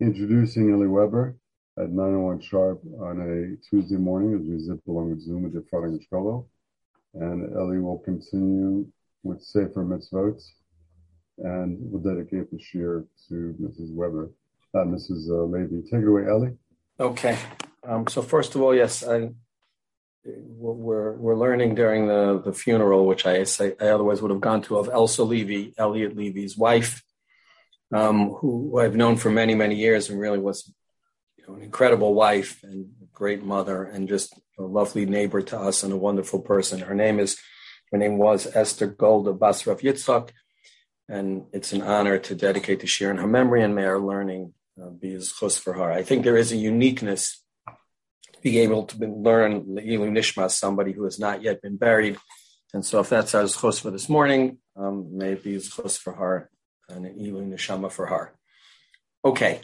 introducing Eli Weber at 9:01 sharp on a Tuesday morning as we zip along with Zoom with the Frating Shkolo. And Eli will continue with Sefer Mitzvot, and we'll dedicate the shir to Mrs. Weber, Mrs. Levy. Take it away, Eli. Okay. So first of all, yes, we're learning during the funeral, which I otherwise would have gone to, of Elsa Levy, Elliot Levy's wife, who I've known for many, many years and really was an incredible wife and a great mother and just a lovely neighbor to us and a wonderful person. Her name was Esther Golda Bas Rav Yitzchak, and it's an honor to dedicate the shir in her memory, and may our learning be as chus for her. I think there is a uniqueness to be able to learn Le'ilu Nishma, somebody who has not yet been buried. And so if that's our chus for this morning, may it be as chus for her and an Ilu Nishama for her. Okay.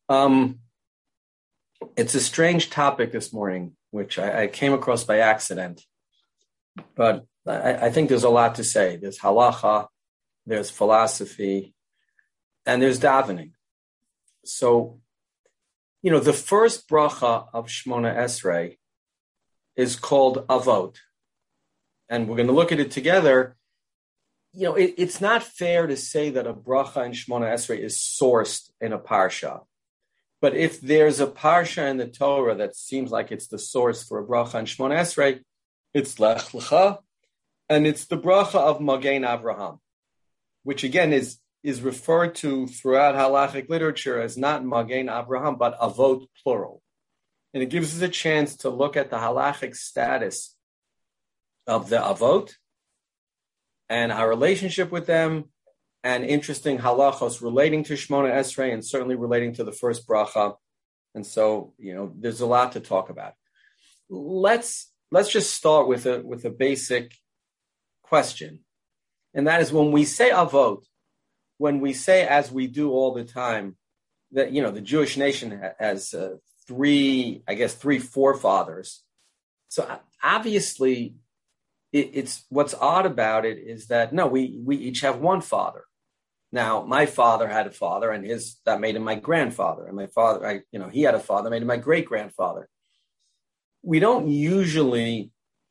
It's a strange topic this morning, which I came across by accident, but I think there's a lot to say. There's halacha, there's philosophy, and there's davening. So, the first bracha of Shmona Esrei is called Avot, and we're going to look at it together. It's not fair to say that a bracha in Shmona Esrei is sourced in a parsha. But if there's a parsha in the Torah that seems like it's the source for a bracha in Shmona Esrei, it's Lech Lecha, and it's the bracha of Magen Avraham, which again is referred to throughout halachic literature as not Magen Avraham, but Avot plural. And it gives us a chance to look at the halachic status of the Avot and our relationship with them, and interesting halachos relating to Shmona Esrei and certainly relating to the first bracha. And so, there's a lot to talk about. Let's just start with a basic question. And that is, when we say Avot, when we say, as we do all the time, that, the Jewish nation has three forefathers. So obviously, it's what's odd about it is that, no, we each have one father. Now, my father had a father, and that made him my grandfather. And my father, he had a father, made him my great-grandfather. We don't usually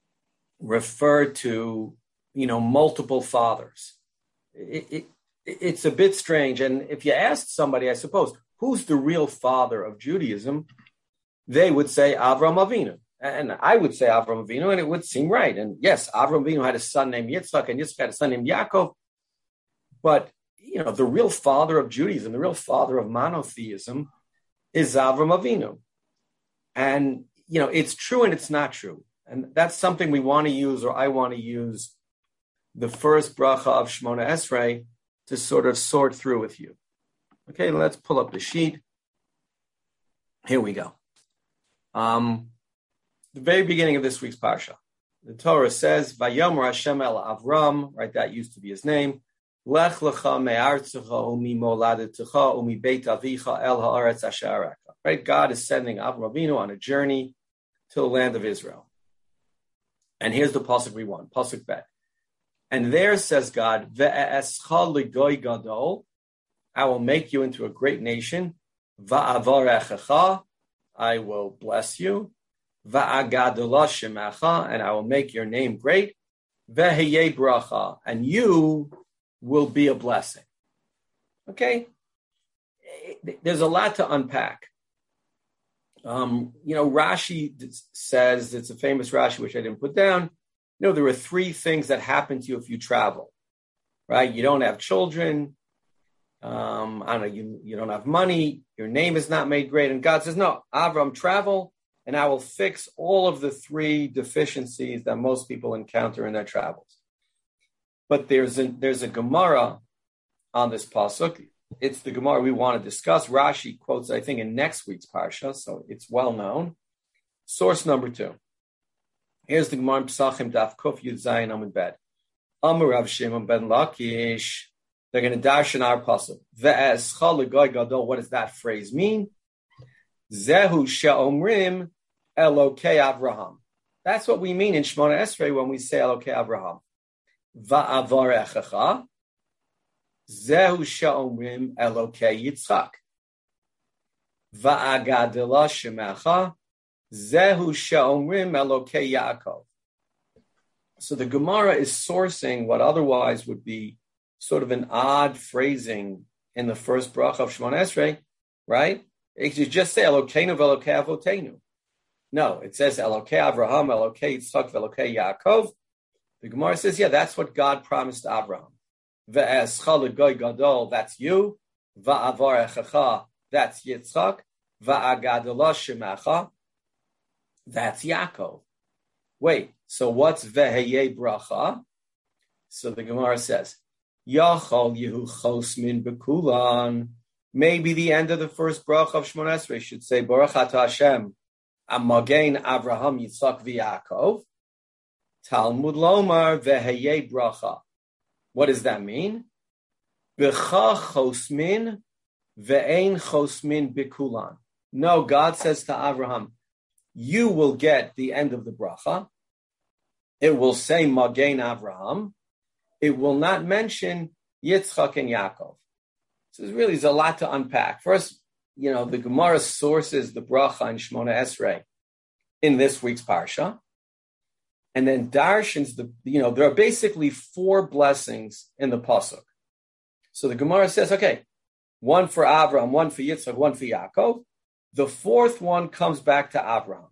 refer to, multiple fathers. It's a bit strange. And if you asked somebody, I suppose, who's the real father of Judaism, they would say Avram Avinu. And I would say Avram Avinu, and it would seem right. And yes, Avram Avinu had a son named Yitzchak, and Yitzchak had a son named Yaakov. But the real father of Judaism, the real father of monotheism is Avram Avinu. And, it's true and it's not true. And that's something we want to use, or I want to use the first bracha of Shmona Esrei to sort of sort through with you. Okay, let's pull up the sheet. Here we go. The very beginning of this week's parsha. The Torah says, Vayomer Hashem el Avram, right, that used to be his name. Lech lecha me'artzecha u'mi moladetecha u'mi beit avicha el ha'aretz asher areka. Right, God is sending Avram Avinu on a journey to the land of Israel. And here's the pasuk we want, pasuk bet. And there says God, Ve'escha l'goy gadol, I will make you into a great nation. Va'avarechecha, I will bless you. Va'agadola shemecha, and I will make your name great. Ve'heyeh bracha, and you will be a blessing. Okay? There's a lot to unpack. Rashi says, it's a famous Rashi, which I didn't put down. There are three things that happen to you if you travel, right? You don't have children. You don't have money. Your name is not made great. And God says, no, Avram, travel, and I will fix all of the three deficiencies that most people encounter in their travels. But there's a Gemara on this pasuk. It's the Gemara we want to discuss. Rashi quotes, I think, in next week's parsha, so it's well known. Source number 2. Here's the Gemara in Pesachim Daf Kuf Yud Zayin Amud Bet. Amar Rav Shimon ben Lakish. They're going to darshan our pasuk. Ve'escha l'goy gadol. What does that phrase mean? Zehu she'omrim Elokei Avraham. That's what we mean in Shmona Esrei when we say Elokei Avraham. Va'avarechecha, zehu she'omrim Elokei Yitzchak. va'agadela shemecha zehu she'omrim Elokei Yaakov. So the Gemara is sourcing what otherwise would be sort of an odd phrasing in the first bracha of Shemona Esrei, right? It should just say Elokeinu v'Elokei Avotenu. No, it says Elokei Avraham, Elokei Yitzchak, Elokei Yaakov. The Gemara says, yeah, that's what God promised to Abraham. Ve'escha l'goy gadol, that's you. Va'avar echecha, that's Yitzchak. Va'agadela shemecha, that's Yaakov. Wait, so what's veheye bracha? So the Gemara says, Yachol yehu chosmin bekulan. Maybe the end of the first bracha of Shemona Esrei should say, Baruch atah Hashem, Amagein Avraham Yitzchak v'Yaakov. Talmud lomar veheye bracha. What does that mean? B'cha chosmin ve'ein chosmin bekulan. No, God says to Avraham, you will get the end of the bracha. It will say Magein Avraham. It will not mention Yitzchak and Yaakov. So there's a lot to unpack. First, the Gemara sources the bracha in Shemona Esrei in this week's parsha, and then darshans there are basically 4 blessings in the pasuk. So the Gemara says, okay, one for Avraham, one for Yitzchak, one for Yaakov. The 4th one comes back to Avraham.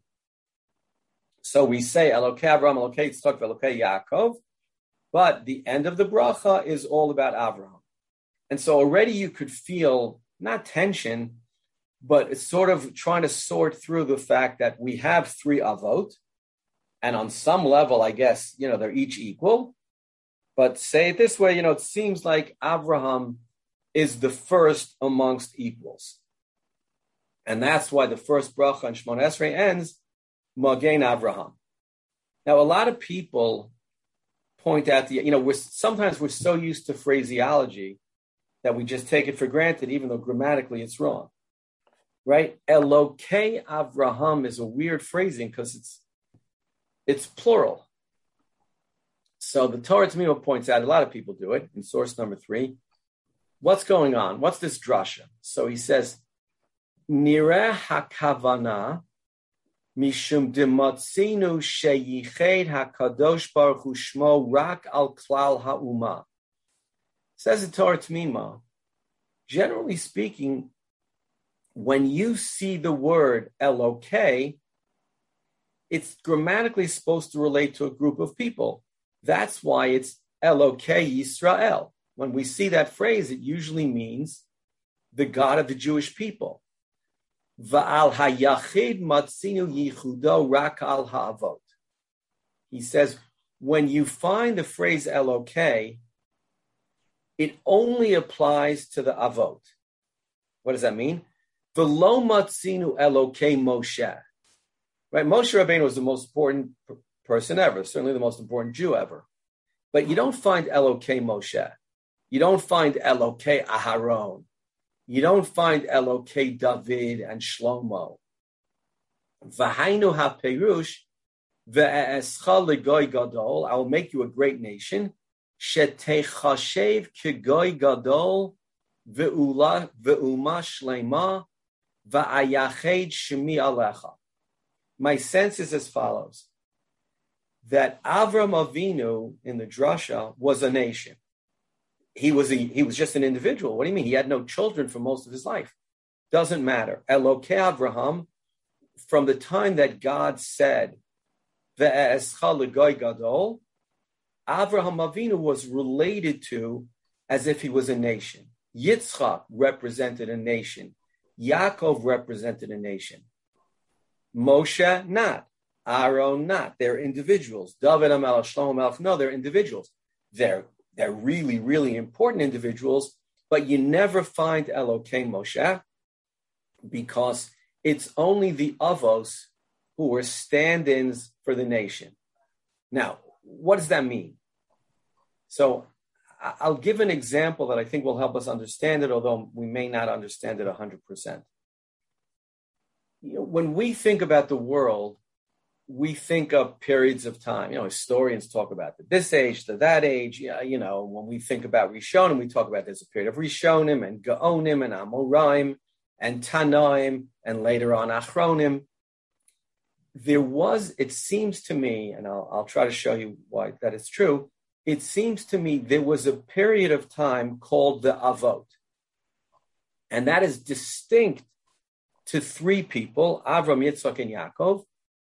So we say Elokei Avraham, Elokei Yitzchak, Elokei Yaakov, but the end of the bracha is all about Avraham. And so already you could feel, not tension, but it's sort of trying to sort through the fact that we have 3 avot, and on some level, I guess, they're each equal. But say it this way, it seems like Avraham is the first amongst equals. And that's why the first bracha in Shemona Esrei ends, Magein Avraham. Now, a lot of people point out sometimes we're so used to phraseology that we just take it for granted, even though grammatically it's wrong, right? Elokei Avraham is a weird phrasing because it's plural. So the Torah Tamima points out, a lot of people do it in source number 3. What's going on? What's this drasha? So he says, Nireh hakavana mishum dematzinu sheyiched hakadosh baruch hu shmo rak al klal ha'uma. Says the Torah Tamima, generally speaking, when you see the word Elokei, it's grammatically supposed to relate to a group of people. That's why it's Elokei Yisrael. When we see that phrase, it usually means the God of the Jewish people. Va'al hayachid matzinu yichudo rak al ha'avot. He says, when you find the phrase Elokei, it only applies to the avot. What does that mean? V'lo matzinu Elokei Moshe. Right? Moshe Rabbeinu was the most important person ever, certainly the most important Jew ever. But you don't find Elokei Moshe. You don't find Elokei Aharon. You don't find Elokei David and Shlomo. V'hainu ha'perush ve'escha l'goy gadol. I will make you a great nation. Shetechashev kegoy gadol ve'uma shlema va'ayached shemi alecha. My sense is as follows, that Avram Avinu in the drasha was a nation. He was just an individual. What do you mean? He had no children for most of his life. Doesn't matter. Elokei Avraham, from the time that God said, Ve'escha l'goy gadol, Avraham Avinu was related to as if he was a nation. Yitzchak represented a nation. Yaakov represented a nation. Moshe, not. Aaron, not. They're individuals. David HaMelech, Shlomo HaMelech, no, they're individuals. They're really, really important individuals, but you never find Elokei Moshe because it's only the Avos who were stand-ins for the nation. Now, what does that mean? So I'll give an example that I think will help us understand it, although we may not understand it 100%. When we think about the world, we think of periods of time. Historians talk about this age to that age. When we think about Rishonim, we talk about there's a period of Rishonim and Gaonim and Amoraim. and Tanoim, and later on Achronim. It seems to me, and I'll try to show you why that is true. It seems to me there was a period of time called the Avot. And that is distinct to three people, Avram, Yitzchak, and Yaakov,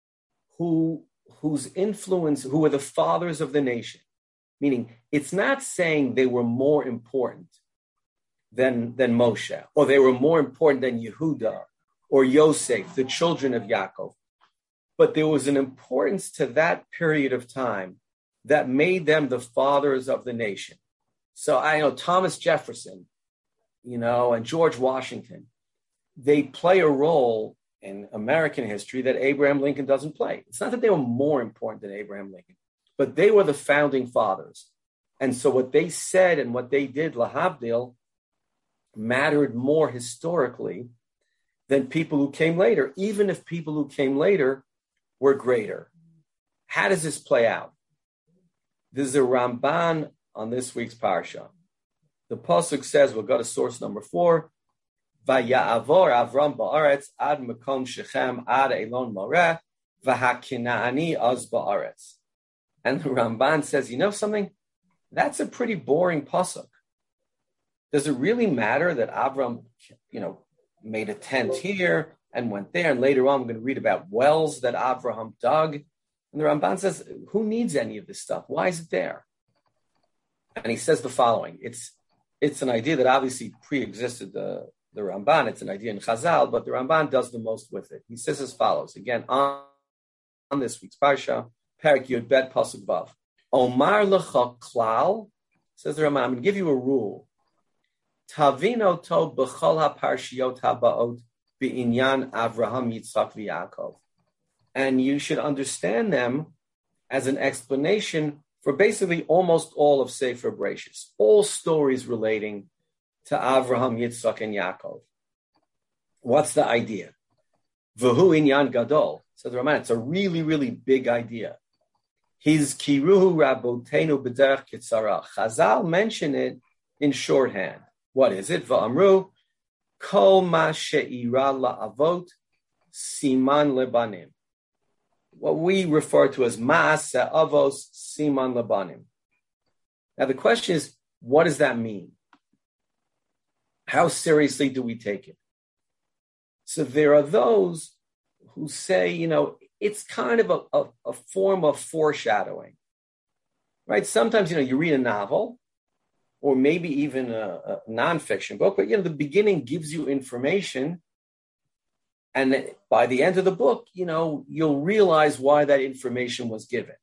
whose influence, who were the fathers of the nation. Meaning, it's not saying they were more important than Moshe, or they were more important than Yehuda, or Yosef, the children of Yaakov. But there was an importance to that period of time that made them the fathers of the nation. So I know Thomas Jefferson, and George Washington, they play a role in American history that Abraham Lincoln doesn't play. It's not that they were more important than Abraham Lincoln, but they were the founding fathers. And so what they said and what they did, lahavdil, mattered more historically than people who came later, even if people who came later were greater. How does this play out? This is a Ramban on this week's parsha. The pasuk says, we'll go to source number 4, Vaya'avor Avram ba'aretz ad mekom shechem ad elon moreh v'hakinaani az ba'aretz. And the Ramban says, you know something? That's a pretty boring pasuk. Does it really matter that Avram, made a tent here and went there, and later on we're going to read about wells that Avraham dug? And the Ramban says, who needs any of this stuff? Why is it there? And he says the following. It's an idea that obviously pre-existed the Ramban. It's an idea in Chazal, but the Ramban does the most with it. He says as follows, again, on this week's Parsha, Perek Yud Bet Pasuk Vav. Omar lecha klal, says the Ramban, I'm going to give you a rule. Tavino to b'chol ha-parshiot habaot b'inyan Avraham, Yitzchak, v'Yaakov. And you should understand them as an explanation for basically almost all of Sefer Bereshis, all stories relating to Avraham, Yitzchak, and Yaakov. What's the idea? V'hu inyan gadol. So the Ramban, it's a really, really big idea. His kiruhu rabotenu b'derech kitzara. Chazal mention it in shorthand. What is it? V'amru kol ma she'ira la'avot siman lebanim. What we refer to as Ma'aseh Avos Siman Labanim. Now the question is, what does that mean? How seriously do we take it? So there are those who say, it's kind of a form of foreshadowing, right? Sometimes, you read a novel or maybe even a nonfiction book, but, the beginning gives you information. And by the end of the book, you'll realize why that information was given.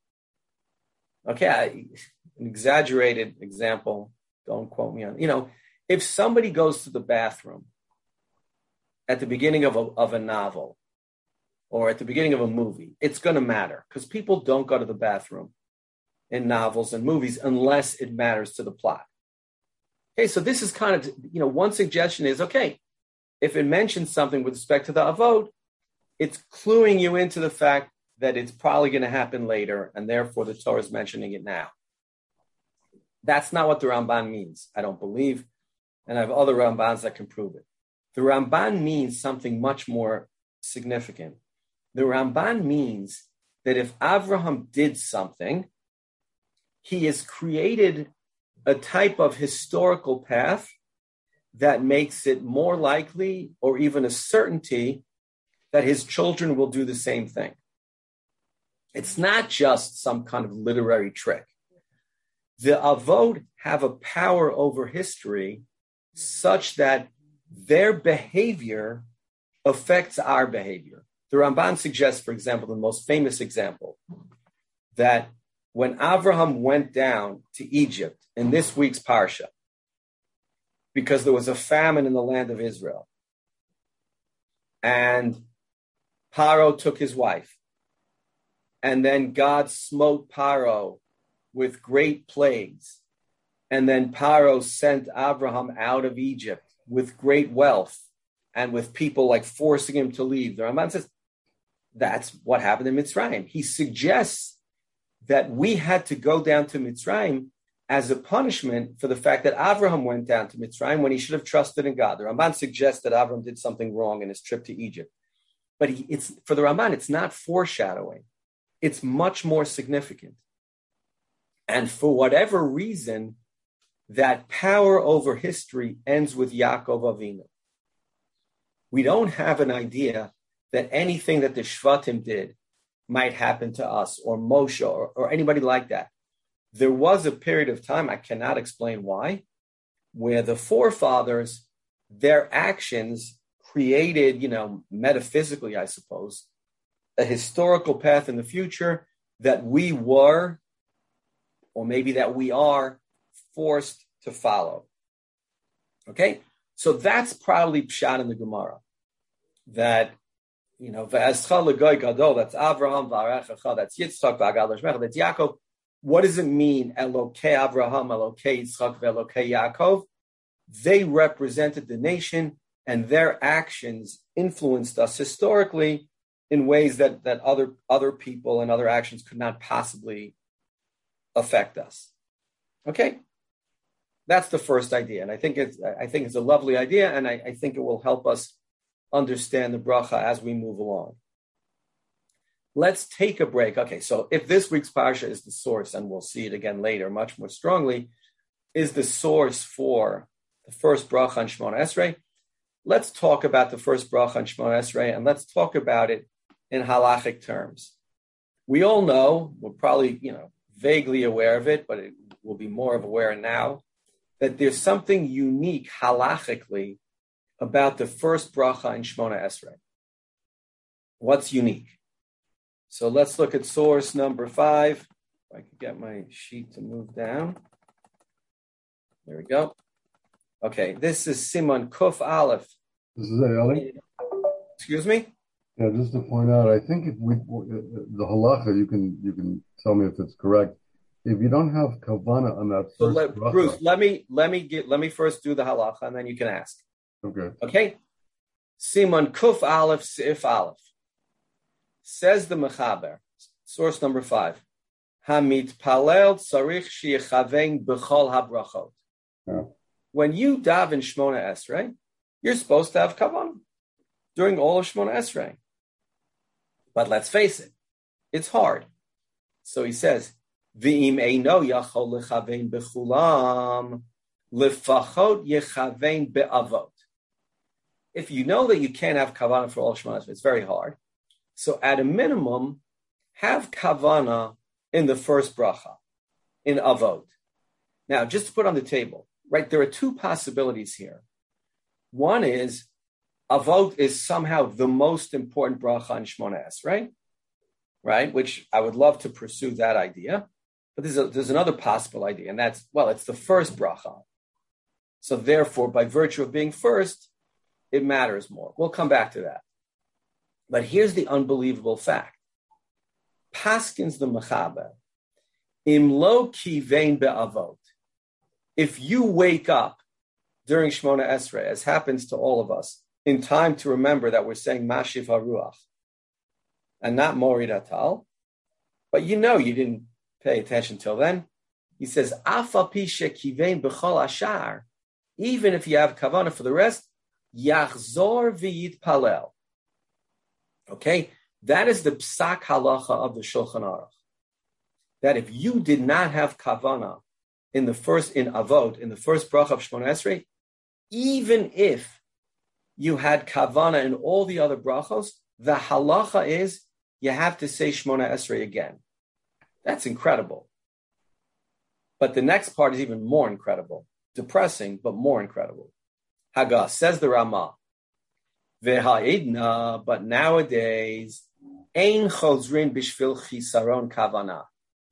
Okay, an exaggerated example, don't quote me on, if somebody goes to the bathroom at the beginning of a novel or at the beginning of a movie, it's going to matter because people don't go to the bathroom in novels and movies unless it matters to the plot. Okay, so this is kind of, one suggestion is, okay, if it mentions something with respect to the Avot, it's cluing you into the fact that it's probably going to happen later, and therefore the Torah is mentioning it now. That's not what the Ramban means, I don't believe, and I have other Rambans that can prove it. The Ramban means something much more significant. The Ramban means that if Avraham did something, he has created a type of historical path that makes it more likely or even a certainty that his children will do the same thing. It's not just some kind of literary trick. The Avot have a power over history such that their behavior affects our behavior. The Ramban suggests, for example, the most famous example, that when Avraham went down to Egypt in this week's Parsha, because there was a famine in the land of Israel. And Paro took his wife. And then God smote Paro with great plagues. And then Paro sent Abraham out of Egypt with great wealth and with people forcing him to leave. The Ramban says, that's what happened in Mitzrayim. He suggests that we had to go down to Mitzrayim as a punishment for the fact that Avraham went down to Mitzrayim when he should have trusted in God. The Ramban suggests that Avraham did something wrong in his trip to Egypt. But it's for the Ramban, it's not foreshadowing. It's much more significant. And for whatever reason, that power over history ends with Yaakov Avinu. We don't have an idea that anything that the Shvatim did might happen to us or Moshe or anybody like that. There was a period of time, I cannot explain why, where the forefathers, their actions created, metaphysically, I suppose, a historical path in the future that we were, or maybe that we are, forced to follow. Okay? So that's probably pshat in the Gemara. That, v'escha l'goy gadol, that's Avraham, v'arechecha, that's Yitzchak, v'agad l'shmecha, that's Yaakov. What does it mean, Elokei Avraham, Elokei Yitzchak, v'Elokei Yaakov? They represented the nation, and their actions influenced us historically in ways that other people and other actions could not possibly affect us. Okay? That's the first idea, and I think it's a lovely idea, and I think it will help us understand the bracha as we move along. Let's take a break. Okay, so if this week's parsha is the source, and we'll see it again later much more strongly, is the source for the first bracha on Shemona Esrei, let's talk about the first bracha on Shemona Esrei, and let's talk about it in halachic terms. We all know, we're probably vaguely aware of it, but we'll be more aware now, that there's something unique halachically about the first bracha in Shemona Esrei. What's unique? So let's look at source number 5. If I can get my sheet to move down. There we go. Okay, this is Siman Kuf Aleph. This is Eli. Excuse me? Yeah, just to point out, I think if the halacha, you can tell me if it's correct. If you don't have kavana on that first bracha, Bruce, let me first do the halacha, and then you can ask. Okay. Siman Kuf Aleph Seif Aleph. Says the Mechaber, source number 5. Hamit Palel Tzarich Sheyechavein B'chol Habrachot. When you daven Shemona Esrei, you're supposed to have kavanah during all of Shemona Esrei. But let's face it, it's hard. So he says, V'im eino yachol lechavein b'chulam, lefachot yechavein be'avot. If you know that you can't have kavanah for all Shemona Esrei, it's very hard. So at a minimum, have kavanah in the first bracha, in avot. Now, just to put on the table, right, there are two possibilities here. One is, avot is somehow the most important bracha in Shemona Esrei, right? Which I would love to pursue that idea. But there's another possible idea, and that's, it's the first bracha. So therefore, by virtue of being first, it matters more. We'll come back to that. But here's the unbelievable fact. Paskins the Mechaber, im lo kivein be'avot. If you wake up during Shemona Esrei, as happens to all of us, in time to remember that we're saying Mashiv HaRuach, and not Morid Atal, but you didn't pay attention till then. He says, Afa pi shekivein b'chol ashar, even if you have kavanah for the rest, yachzor v'yit palel. Okay, that is the psak halacha of the Shulchan Aruch. That if you did not have kavanah in the first bracha of Shemona Esrei, even if you had kavanah in all the other brachos, the halacha is you have to say Shemona Esrei again. That's incredible. But the next part is even more incredible. Depressing, but more incredible. Haggah, says the Ramah, V'ha'idna, but nowadays, ein chozrin bishvil chisaron kavana.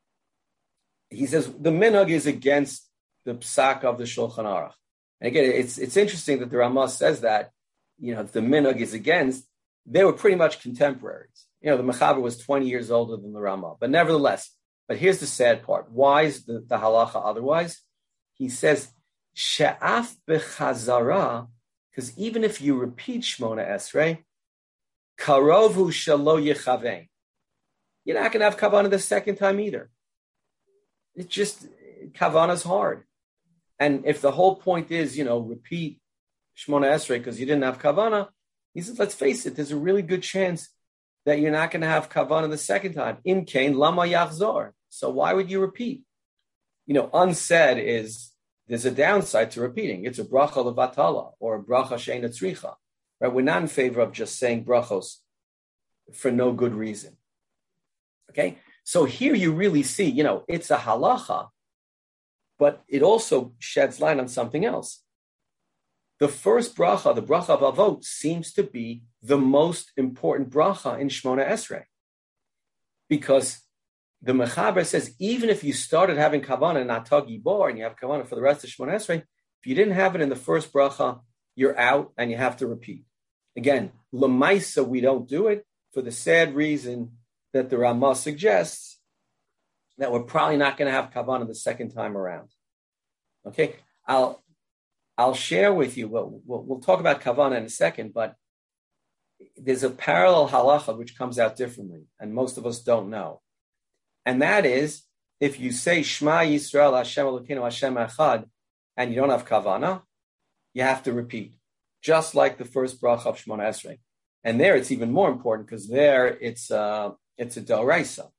He says the minhag is against the psak of the Shulchan Aruch. And again, it's interesting that the Ramah says that, if the minhag is against, they were pretty much contemporaries. The Mechaber was 20 years older than the Ramah. But nevertheless, here's the sad part. Why is the halacha otherwise? He says, she'af b'chazara, because even if you repeat Shemona Esrei, karovu shelo yechavein, you're not going to have kavanah the second time either. It's just, Kavana's hard. And if the whole point is, repeat Shmona Esrei because you didn't have Kavana, he says, let's face it, there's a really good chance that you're not going to have Kavana the second time. Im Kain Lama Yachzor. So why would you repeat? Unsaid is, there's a downside to repeating. It's a bracha levatala or a bracha she'eina tzricha. Right? We're not in favor of just saying brachos for no good reason. Okay? So here you really see, it's a halacha, but it also sheds light on something else. The first bracha, the bracha of Avot, seems to be the most important bracha in Shmona Esrei. Because the Mechaber says, even if you started having Kavanah and Atagi Bor, and you have Kavanah for the rest of Shmona Esrei, if you didn't have it in the first bracha, you're out and you have to repeat. Again, Lamaisa, we don't do it for the sad reason that the Ramah suggests that we're probably not going to have Kavanah the second time around. Okay, I'll share with you, we'll talk about Kavanah in a second, but there's a parallel halacha which comes out differently, and most of us don't know. And that is, if you say Shema Yisrael Hashem Elokeinu Hashem Echad, and you don't have Kavanah, you have to repeat, just like the first bracha of Shmona Esrei. And there it's even more important because there it's a d'oraisa.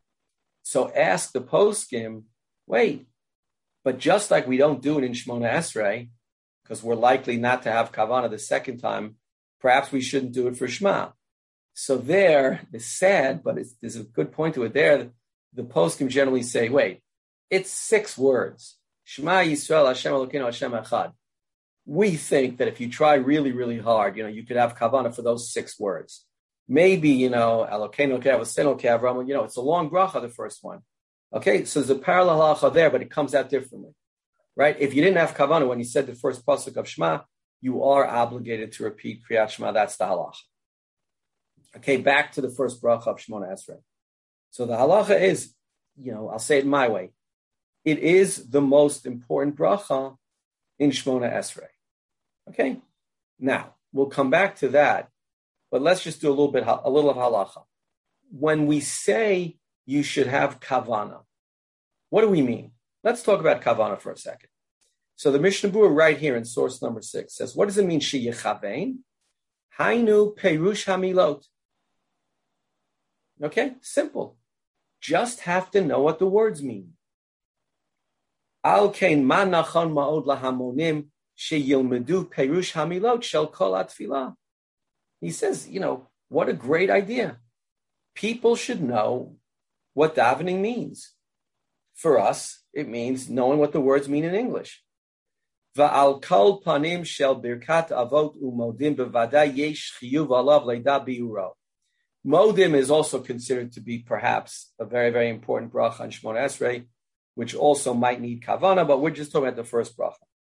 So ask the poskim, wait, but just like we don't do it in Shmona Esrei, because we're likely not to have Kavanah the second time, perhaps we shouldn't do it for Shema. So there, it's sad, but there's a good point to it there. The poskim generally say, wait, it's 6 words. Shema Yisrael Hashem Elokeinu Hashem Echad. We think that if you try really, really hard, you could have Kavanah for those 6 words. Maybe, Elokeinu Avosenu Avram, it's a long bracha, the first one. Okay, so there's a parallel halacha there, but it comes out differently. Right? If you didn't have Kavanah when you said the first pasuk of Shema, you are obligated to repeat Kriyat Shema. That's the halacha. Okay, back to the first bracha of Shmona Esrei. So the halacha is, I'll say it my way. It is the most important bracha in Shmona Esrei. Okay? Now, we'll come back to that, but let's just do a little of halacha. When we say you should have Kavanah, what do we mean? Let's talk about Kavanah for a second. So the Mishnah Berurah right here in source number 6 says, what does it mean, sheyechavein? Hainu perush hamilot. Okay, simple. Just have to know what the words mean. Al kein ma nachon ma'od lahamonim sheyilmedu perush hamilot shel kol atfilah. He says, what a great idea. People should know what davening means. For us, it means knowing what the words mean in English. Va'al kol panim shel birkat avot u'modim bevadai yesh chiyuv alav leida biuro. Modim is also considered to be perhaps a very, very important bracha in Shmona Esrei, which also might need Kavanah, but we're just talking about the first bracha.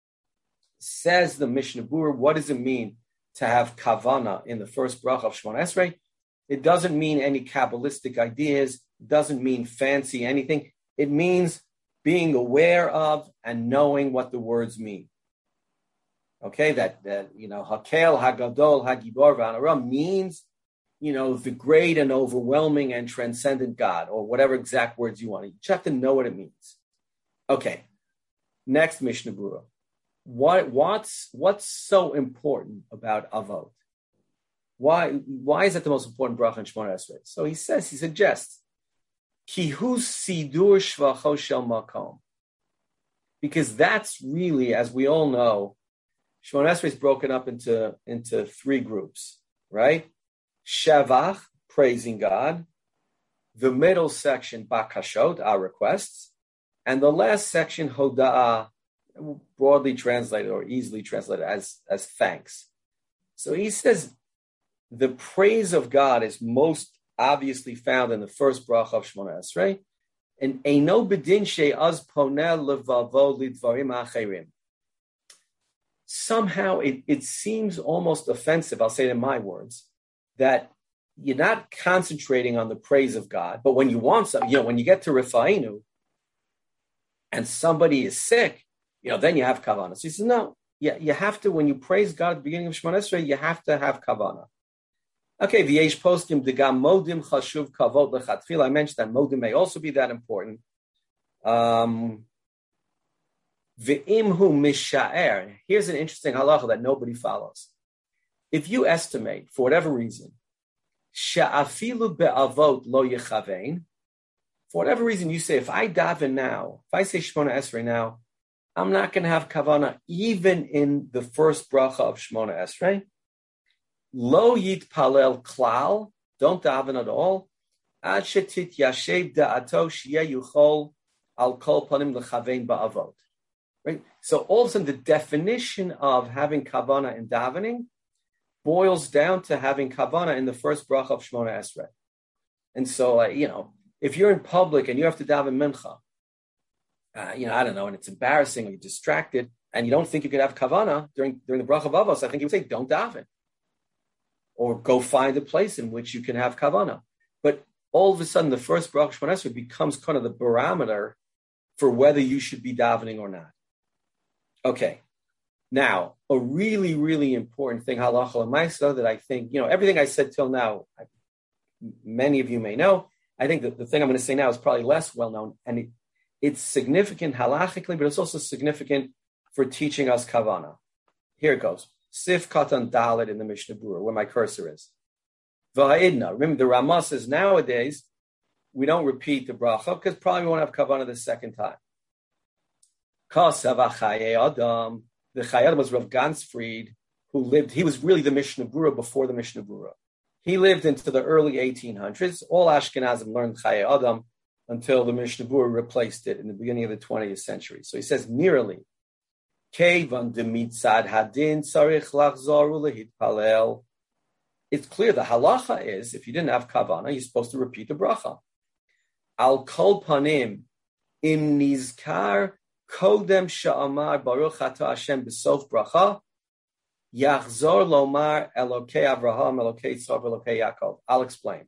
Says the Mishnah Berurah, what does it mean to have Kavanah in the first bracha of Shmona Esrei? It doesn't mean any Kabbalistic ideas. It doesn't mean fancy anything. It means being aware of and knowing what the words mean. Okay, that Hakel, Hagadol, Hagibor, V'Anara means, the great and overwhelming and transcendent God, or whatever exact words you want. You just have to know what it means. Okay, next Mishnah Berurah. What's so important about Avot? Why is that the most important bracha in Shmona Esrei? So he suggests, Kihu sidur shvacho shel makom. Because that's really, as we all know, Shmona Esrei is broken up into 3 groups, right? Shavach, praising God. The middle section, bakashot, our requests. And the last section, hoda'ah, broadly translated or easily translated as thanks. So he says the praise of God is most obviously found in the first bracha of Shmona Esrei, and eino bedin she'az poneh levavo lidvarim acherim. Somehow it seems almost offensive, I'll say it in my words, that you're not concentrating on the praise of God, but when you want something, when you get to Rifa'inu and somebody is sick, then you have Kavanah. So he says, no, you have to, when you praise God at the beginning of Shmona Esrei, you have to have Kavanah. Okay, v'yesh poskim degam modim chashuv kavod lechatchila. I mentioned that modim may also be that important. Ve'imhu misha'er. Here's an interesting halacha that nobody follows. If you estimate, for whatever reason, sha'afilu be'avot lo yechavein, for whatever reason you say, if I daven now, if I say Shemona Esrei now, I'm not going to have kavana even in the first bracha of Shemona Esrei. Lo yitpalel klal, don't daven at all. Ad shetit yashev da'ato sheyeh yuchol al kol panim lechavein ba'avot. Right? So all of a sudden the definition of having kavana in davening boils down to having kavana in the first bracha of Shemona Esrei. And so, if you're in public and you have to daven mincha, I don't know, and it's embarrassing or you're distracted and you don't think you could have kavana during the bracha of Avos, I think you would say, don't daven. Or go find a place in which you can have kavana. But all of a sudden, the first bracha of Shemona Esrei becomes kind of the barometer for whether you should be davening or not. Okay. Now, a really, really important thing, halacha l'maisa, that I think, everything I said till now, many of you may know. I think that the thing I'm going to say now is probably less well known, and it's significant halachically, but it's also significant for teaching us kavana. Here it goes. Sif katan dalet in the Mishnah Berurah, where my cursor is. V'ha'idna. Remember, the Ramah says nowadays we don't repeat the bracha because probably we won't have kavana the second time. Kasav achaye adam. The Chayei Adam was Rav Gansfried, he was really the Mishnah Berurah before the Mishnah Berurah. He lived into the early 1800s. All Ashkenazim learned Chayei Adam until the Mishnah Berurah replaced it in the beginning of the 20th century. So he says, nearly, Kevan demitzad hadin tzarich lachzoru lehitpalel. It's clear the halacha is, if you didn't have kavana, you're supposed to repeat the bracha. Al kol panim im nizkar Kodem sha'amar baruch atah Hashem b'sof bracha yachzor lomar Elokei Avraham Elokei Yitzchak Elokei Yaakov. I'll explain.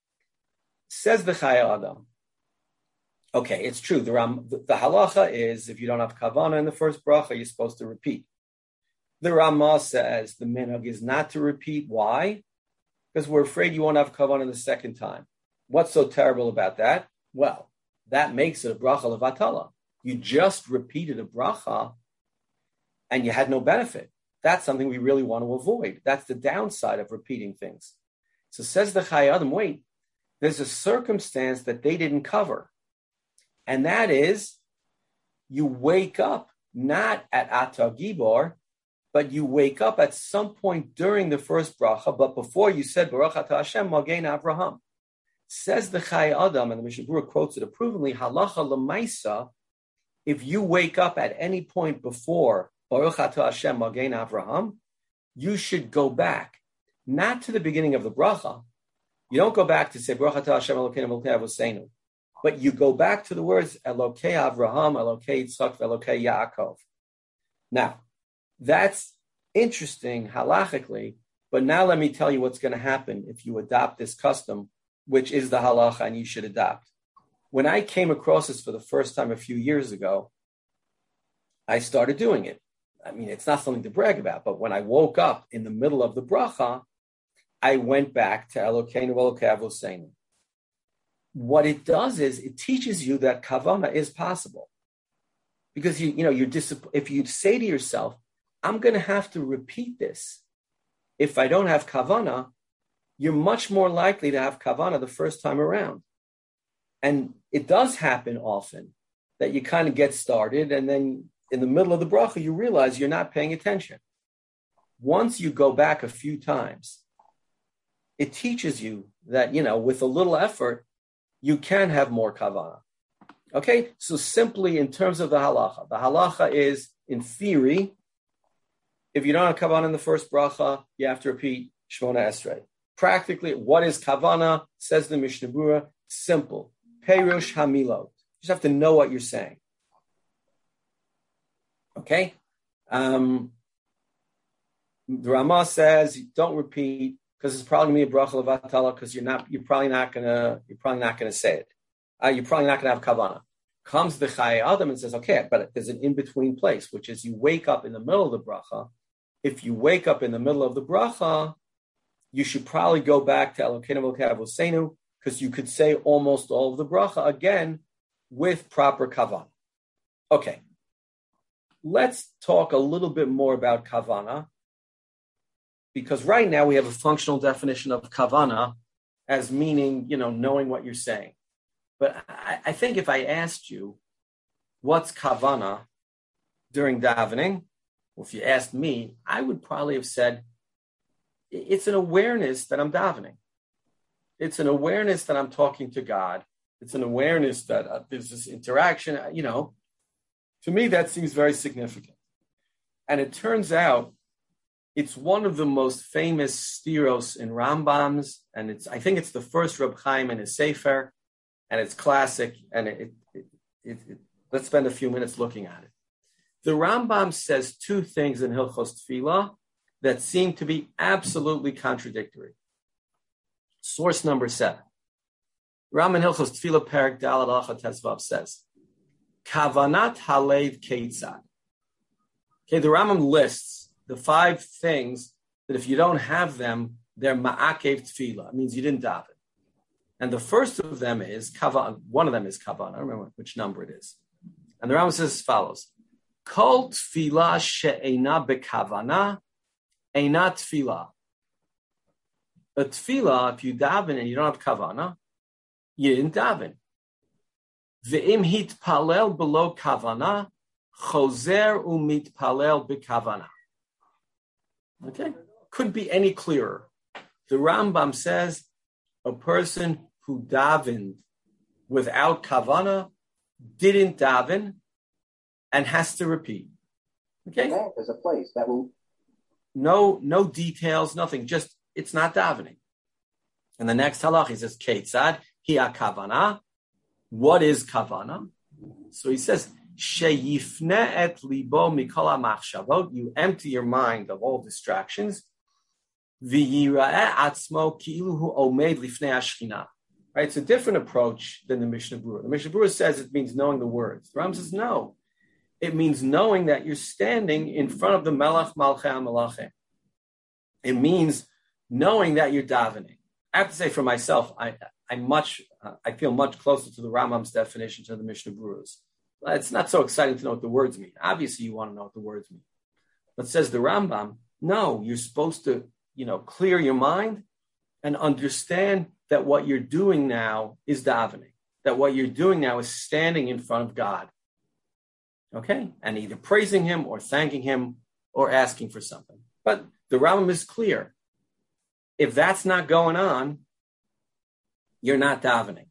Says the Chayei Adam. Okay, it's true. The halacha is if you don't have kavana in the first bracha, you're supposed to repeat. The Ramah says the minhag is not to repeat. Why? Because we're afraid you won't have kavana the second time. What's so terrible about that? Well, that makes it a bracha levatala. You just repeated a bracha and you had no benefit. That's something we really want to avoid. That's the downside of repeating things. So says the Chayei Adam, wait, there's a circumstance that they didn't cover. And that is, you wake up not at Atah Gibor, but you wake up at some point during the first bracha, but before you said, Baruch Atah Hashem Magen Avraham. Says the Chayei Adam, and the Mishnah Berurah quotes it approvingly, halacha l'maisa, if you wake up at any point before Baruch Atah Hashem Magen Avraham, you should go back, not to the beginning of the bracha. You don't go back to say Baruch Atah Hashem Elokeinu Elokei Avoseinu, but you go back to the words Elokei Avraham, Elokei Yitzchak, Elokei Yaakov. Now, that's interesting halachically, but now let me tell you what's going to happen if you adopt this custom, which is the halacha and you should adopt. When I came across this for the first time a few years ago, I started doing it. I mean, it's not something to brag about, but when I woke up in the middle of the bracha, I went back to Elokeinu Elokei Avoseinu. What it does is it teaches you that kavana is possible. Because if you say to yourself, I'm going to have to repeat this. If I don't have kavana, you're much more likely to have kavana the first time around. And it does happen often that you kind of get started and then in the middle of the bracha, you realize you're not paying attention. Once you go back a few times, it teaches you that, with a little effort, you can have more kavana. Okay, so simply in terms of the halacha is, in theory, if you don't have kavana in the first bracha, you have to repeat Shemona Esrei. Practically, what is kavana? Says the Mishnah Berurah, simple. Perush hamilot. You just have to know what you're saying. Okay? The Ramah says don't repeat because it's probably going to be a bracha levatala because you're probably not gonna say it. You're probably not gonna have kavana. Comes the Chayei Adam and says, okay, but there's an in-between place, which is you wake up in the middle of the bracha. If you wake up in the middle of the bracha, you should probably go back to Elokeinu Elokei Avoseinu because you could say almost all of the bracha again with proper kavana. Okay. let's talk a little bit more about kavana, because right now we have a functional definition of kavana as meaning, knowing what you're saying. But I think if I asked you, what's kavana during davening, or if you asked me, I would probably have said, it's an awareness that I'm davening. It's an awareness that I'm talking to God. It's an awareness that there's this interaction, To me, that seems very significant. And it turns out it's one of the most famous stiros in Rambam's, and I think it's the first Reb Chaim in his Sefer, and it's classic, and let's spend a few minutes looking at it. The Rambam says two things in Hilchos Tefillah that seem to be absolutely contradictory. Source number 7. Rambam Hilchos Tefillah Perek Daled Halacha Tesvav says, Kavanat Halev Keitzad. Okay, the Rambam lists the 5 things that if you don't have them, they're ma'akev tefillah. It means you didn't daven. And the first of them is kavan. One of them is kavan. I don't remember which number it is. And the Rambam says as follows: Kol tefillah she'eina bekavana, eina tefillah. A tefillah, if you daven and you don't have kavana, you didn't daven. Ve'im hitpalel below kavana, chozer umitpalel bekavana. Okay, couldn't be any clearer. The Rambam says a person who davened without kavana didn't daven and has to repeat. Okay, there's a place that will. No details, nothing. Just it's not davening. And the next halach he says keitzad hiya kavana. What is kavana? So he says, Sheyifne et libo mikol hamachshavot. You empty your mind of all distractions. V'yira'eh atzmo ki'ilu hu omed lifnei hashchina. Right? It's a different approach than the Mishnah Berurah. The Mishnah Berurah says it means knowing the words. The Rambam says no. It means knowing that you're standing in front of the Melech Malchei HaMelachim. It means knowing that you're davening. I have to say for myself, I feel much closer to the Rambam's definition to the Mishnah Berurah's. It's not so exciting to know what the words mean. Obviously, you want to know what the words mean. But says the Rambam, no, you're supposed to, clear your mind and understand that what you're doing now is davening. That what you're doing now is standing in front of God. Okay? And either praising him or thanking him or asking for something. But the Rambam is clear. If that's not going on, you're not davening.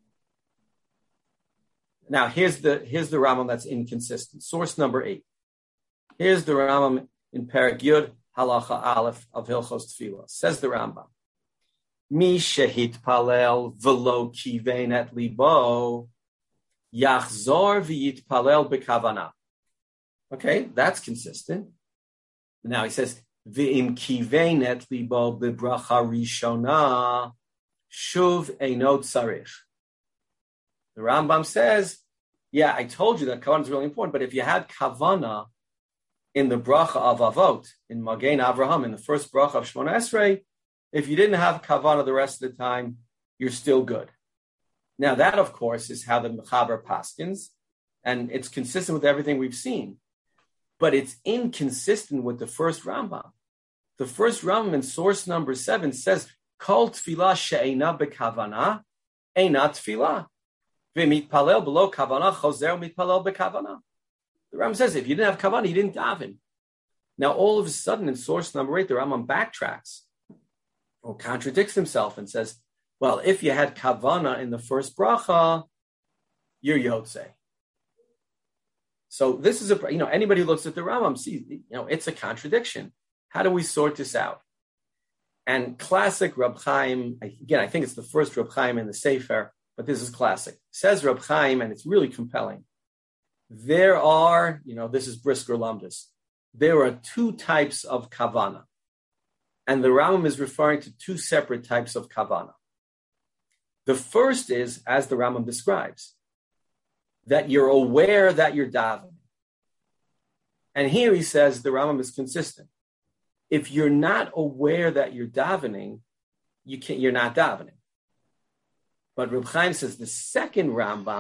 Now, here's the Rambam that's inconsistent. Source number 8. Here's the Rambam in Perek Yud Halacha Aleph of Hilchos Tefillah. Says the Rambam, Mi shehit palel v'lo kivein et libo yachzor v'yit palel bekavana. Okay, that's consistent. Now he says, V'im kivein et libo bebracha rishona shuv einot tzarich. The Rambam says, yeah, I told you that Kavanah is really important, but if you had Kavanah in the bracha of Avot, in Magen Avraham, in the first bracha of Shmona Esrei, if you didn't have Kavanah the rest of the time, you're still good. Now that, of course, is how the Mechaber paskins, and it's consistent with everything we've seen. But it's inconsistent with the first Rambam. The first Rambam in source number 7 says, Kol tefillah she'eina bekavana, eina tefillah. V'mitpalel below kavana, chozer mitpalel bekavana. The Rambam says, if you didn't have kavana, you didn't daven. Now, all of a sudden, in source number 8, the Rambam backtracks or contradicts himself and says, well, if you had kavana in the first bracha, you're yotze. So this is anybody who looks at the Rambam sees, it's a contradiction. How do we sort this out? And classic Reb Chaim, again, I think it's the first Reb Chaim in the Sefer, but this is classic. Says Reb Chaim, and it's really compelling. There are, this is Brisker Lumdus, there are 2 types of kavana. And the Rambam is referring to 2 separate types of kavana. The first is, as the Rambam describes, that you're aware that you're davening. And here he says the Rambam is consistent. If you're not aware that you're davening, you're not davening. But Reb Chaim says the second Rambam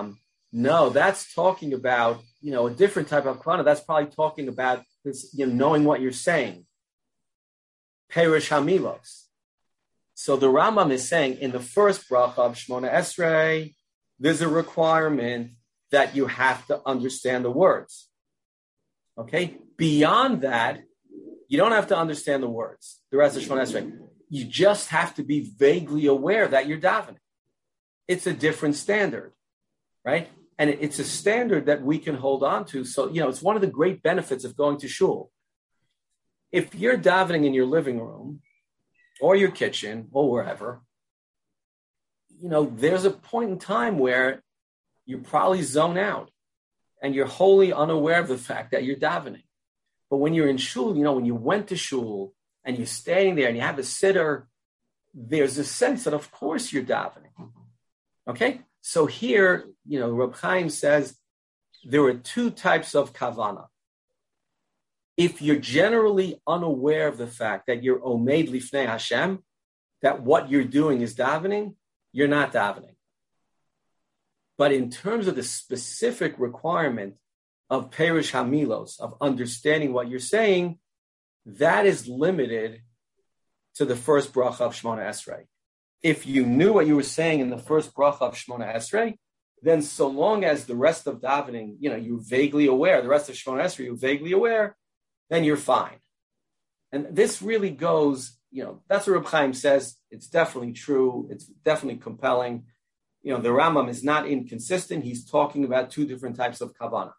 No, that's talking about, a different type of kavana. That's probably talking about this, knowing what you're saying. Perish hamilos. So the Rambam is saying in the first bracha of Shmona Esrei, there's a requirement that you have to understand the words. Okay? Beyond that, you don't have to understand the words. The rest of Shmona Esrei. You just have to be vaguely aware that you're davening. It's a different standard, right? And it's a standard that we can hold on to. So, it's one of the great benefits of going to shul. If you're davening in your living room or your kitchen or wherever, there's a point in time where you probably zone out and you're wholly unaware of the fact that you're davening. But when you're in shul, when you went to shul and you're standing there and you have a sitter, there's a sense that, of course, you're davening. Okay? So here, Reb Chaim says there are two types of kavana. If you're generally unaware of the fact that you're omed lifnei Hashem, that what you're doing is davening, you're not davening. But in terms of the specific requirement of perish hamilos, of understanding what you're saying, that is limited to the first bracha of Shmona Esrei. If you knew what you were saying in the first bracha of Shmona Esrei, then so long as the rest of davening, you're vaguely aware, the rest of Shmona Esrei, you're vaguely aware, then you're fine. And this really goes, that's what Reb Chaim says. It's definitely true. It's definitely compelling. The Rambam is not inconsistent. He's talking about two different types of kavana.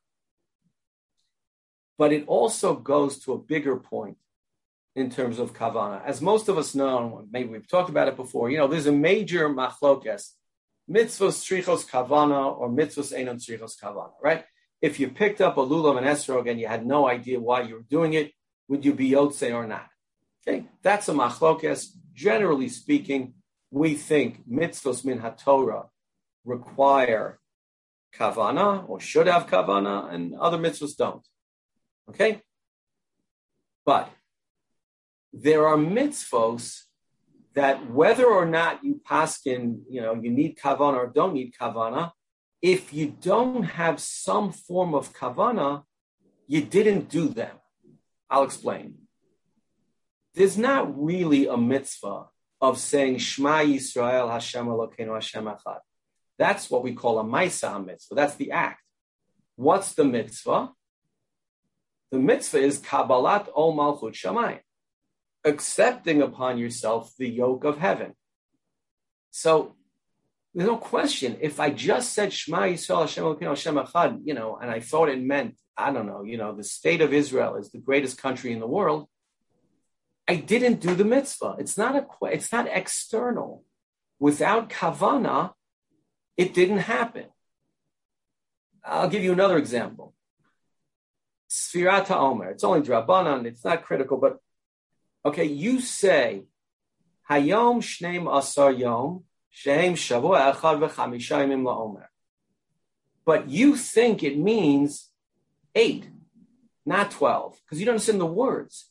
But it also goes to a bigger point in terms of kavana. As most of us know, maybe we've talked about it before, there's a major machlokes, mitzvos tzrichos kavana or mitzvos einon tzrichos kavana, right? If you picked up a lulav and esrog and you had no idea why you were doing it, would you be yotzei or not? Okay, that's a machlokes. Generally speaking, we think mitzvos min haTorah require kavana or should have kavana, and other mitzvos don't. Okay, but there are mitzvos that whether or not you paskin, you need kavana or don't need kavana, if you don't have some form of kavana, you didn't do them. I'll explain. There's not really a mitzvah of saying Shema Yisrael Hashem Elokeinu Hashem Echad. That's what we call a Maisa mitzvah. That's the act. What's the mitzvah? The mitzvah is Kabbalat Ol Malchut Shamayim, accepting upon yourself the yoke of heaven. So there's no question. If I just said Shema Yisrael Hashem Elokeinu Hashem Echad, and I thought it meant, I don't know, the state of Israel is the greatest country in the world, I didn't do the mitzvah. It's not external. Without kavana, it didn't happen. I'll give you another example. Sfirat HaOmer. It's only drabanan. It's not critical, but okay, you say Hayom Shneim Asar Yom Shehem Shavua Echad VeChamisha Yomim LaOmer. But you think it means 8, not 12, because you don't understand the words.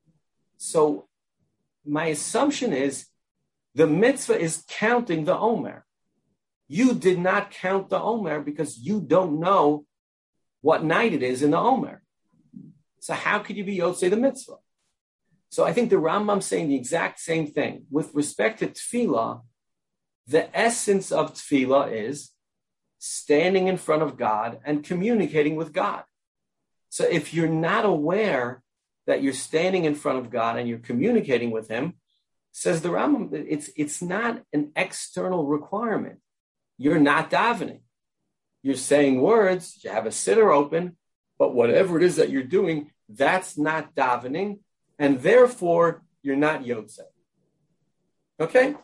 So my assumption is the mitzvah is counting the Omer. You did not count the Omer because you don't know what night it is in the Omer. So how could you be Yotzei the mitzvah? So I think the Rambam's saying the exact same thing. With respect to tefillah, the essence of tefillah is standing in front of God and communicating with God. So if you're not aware that you're standing in front of God and you're communicating with Him, says the Rambam, it's not an external requirement. You're not davening. You're saying words, you have a sitter open, but whatever it is that you're doing, that's not davening, and therefore you're not yotzei. Okay?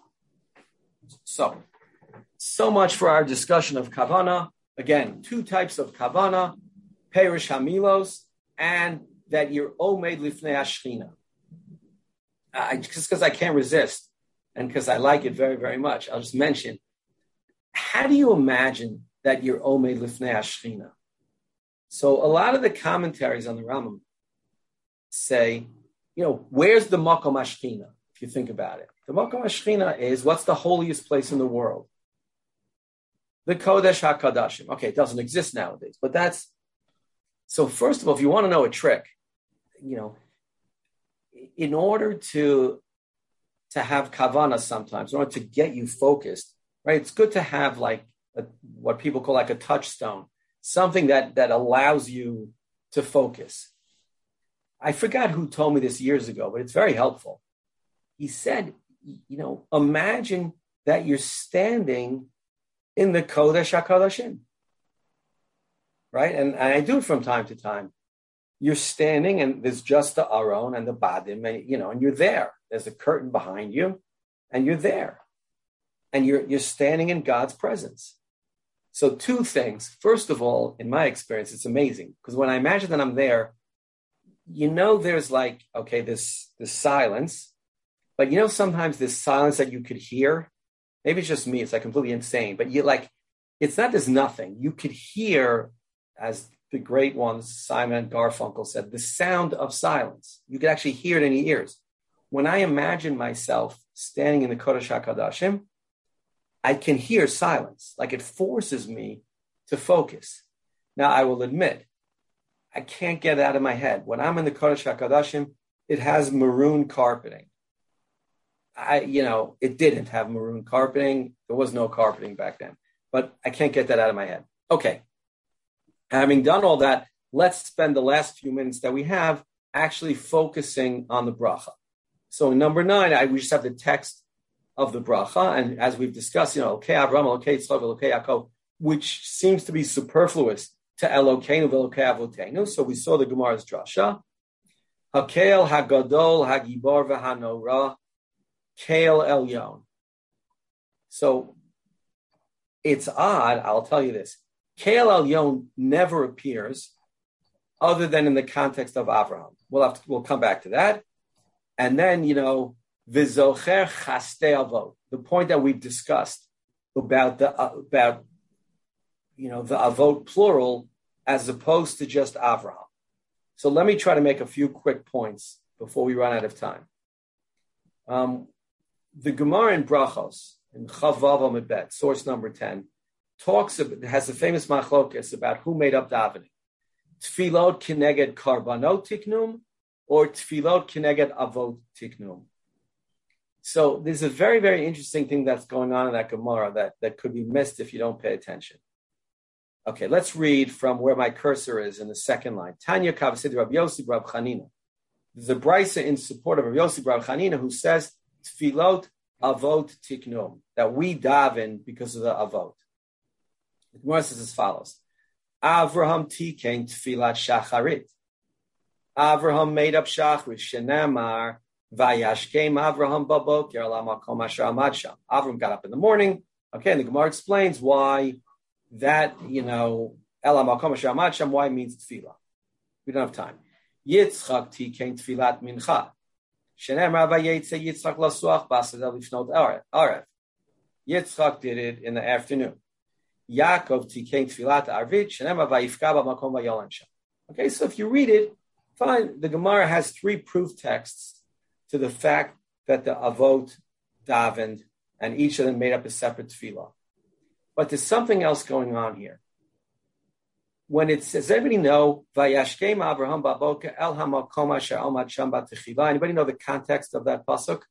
So much for our discussion of kavana. Again, two types of kavana, perish hamilos, and that you're omed lifnei hashchina. Just because I can't resist, and because I like it very, very much, I'll just mention, how do you imagine that you're omed lifnei hashchina? So a lot of the commentaries on the Rambam say, where's the makom hashchina? If you think about it, the makom hashchina is what's the holiest place in the world. The Kodesh HaKadashim. Okay, it doesn't exist nowadays, but that's, so first of all, if you want to know a trick, in order to have kavana sometimes, in order to get you focused, right? It's good to have like what people call like a touchstone, something that allows you to focus. I forgot who told me this years ago, but it's very helpful. He said, imagine that you're standing in the Kodesh HaKodashim, right? And I do it from time to time. You're standing and there's just the Aron and the Badim, and you're there. There's a curtain behind you and you're there. And you're standing in God's presence. So two things. First of all, in my experience, it's amazing because when I imagine that I'm there, there's like, okay, this silence, but sometimes this silence that you could hear, maybe it's just me, it's like completely insane, but it's not there's nothing. You could hear, as the great ones, Simon and Garfunkel said, the sound of silence. You could actually hear it in your ears. When I imagine myself standing in the Kodesh HaKadashim, I can hear silence. Like it forces me to focus. Now, I will admit, I can't get it out of my head. When I'm in the Kodesh HaKadashim, it has maroon carpeting. It didn't have maroon carpeting. There was no carpeting back then. But I can't get that out of my head. Okay. Having done all that, let's spend the last few minutes that we have actually focusing on the bracha. So in number 9, we just have the text of the bracha. And as we've discussed, Elokei Avram, Elokei Yitzchak, Elokei Yaakov, which seems to be superfluous to Elokeinu v'Elokei Avotenu. So we saw the Gemara's drasha. Hakel, Hagadol, Hagibor, v'Hanora, Kael Elyon. So it's odd, I'll tell you this. Kael Elyon never appears other than in the context of Avraham. We'll come back to that. And then, V'zocher Chastei Avot, the point that we've discussed about the Avot plural as opposed to just Avraham. So let me try to make a few quick points before we run out of time. The Gemara in Brachos, in Chavav Amud Bet, source number 10, has a famous machlokas about who made up davening. Tfilot kineged karbanot tiknum or tfilot kineged avot tiknum. So there's a very, very interesting thing that's going on in that Gemara that could be missed if you don't pay attention. Okay, let's read from where my cursor is in the second line. Tanya Kavsid Rabbi Yossi Rab Chanina. There's a brisa in support of Rabbi Yossi Rab Chanina who says tfilot avot tiknum, that we daven because of the avot. The Gemara says as follows: Avraham tikein tfilat shacharit. Avraham made up shacharit. Shenamar vayashkem Avraham baboker ala makom asher amad sham. Avraham got up in the morning. Okay, and the Gemara explains why that ala makom asher amad sham, why it means tefillah. We don't have time. Yitzchak tikein tfilat mincha. Shenamar vayetze Yitzchak lasuach basadel lifnot arev. Yitzchak did it in the afternoon. Yaakov tikein tfilat arvit shenema vayifka b'makom vayolan sham. Okay, so if you read it, fine. The Gemara has 3 proof texts to the fact that the avot davened and each of them made up a separate tefillah. But there's something else going on here. When it says, everybody know vayashkem Avraham baboker el hamakom asher amad sham b'techila. Anybody know the context of that pasuk?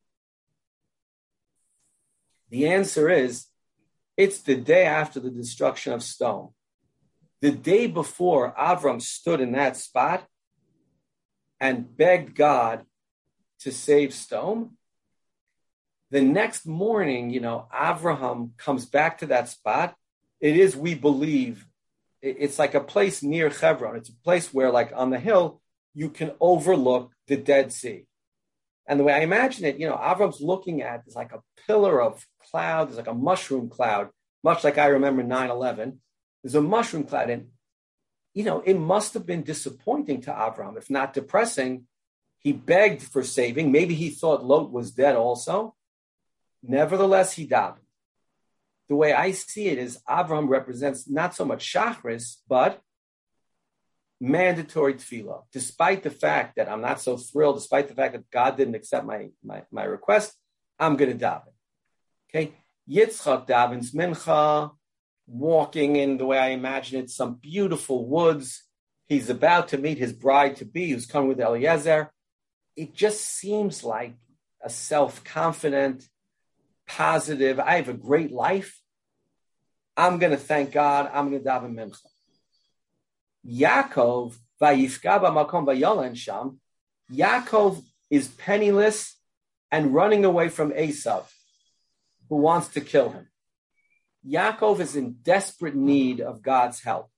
The answer is, it's the day after the destruction of Sodom. The day before Avram stood in that spot and begged God to save Sodom. The next morning, Avraham comes back to that spot. It is, we believe, it's like a place near Hebron. It's a place where, like on the hill, you can overlook the Dead Sea. And the way I imagine it, Avram's looking at, there's like a pillar of cloud, there's like a mushroom cloud, much like I remember 9/11. There's a mushroom cloud, and it must have been disappointing to Avram, if not depressing. He begged for saving. Maybe he thought Lot was dead also. Nevertheless, he davened. The way I see it is Avram represents not so much Shachris, but mandatory tefillah. Despite the fact that I'm not so thrilled, despite the fact that God didn't accept my request, I'm going to daven. Okay? Yitzchak davens mincha walking in the way I imagine it, some beautiful woods. He's about to meet his bride-to-be, who's coming with Eliezer. It just seems like a self-confident, positive, I have a great life. I'm going to thank God. I'm going to daven mincha. Yaakov, vayifka b'makom vayolen sham. Yaakov is penniless and running away from Esav, who wants to kill him. Yaakov is in desperate need of God's help.